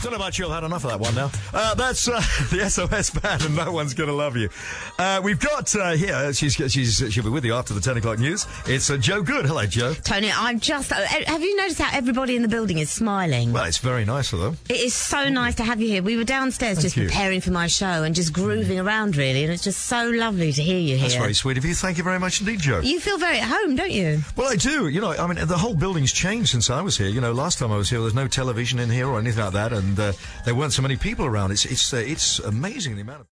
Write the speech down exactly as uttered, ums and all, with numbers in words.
Don't know about you, I've had enough of that one now. Uh, that's uh, the S O S Band, and No One's Gonna Love You. Uh, we've got uh, here, she's, she's, she'll be with you after the ten o'clock news. It's uh, Joe Good. Hello, Joe. Tony, I'm just... Uh, have you noticed how everybody in the building is smiling? Well, it's very nice of them. It is so nice to have you here. We were downstairs Thank just you. preparing for my show and just grooving around, really, and it's just so lovely to hear you here. That's very sweet of you. Thank you very much indeed, Joe. You feel very at home, don't you? Well, I do. You know, I mean, the whole building's changed since I was here. You know, last time I was here, there was no television in here or anything like that, and uh, there weren't so many people around. It's it's uh, it's amazing the amount of...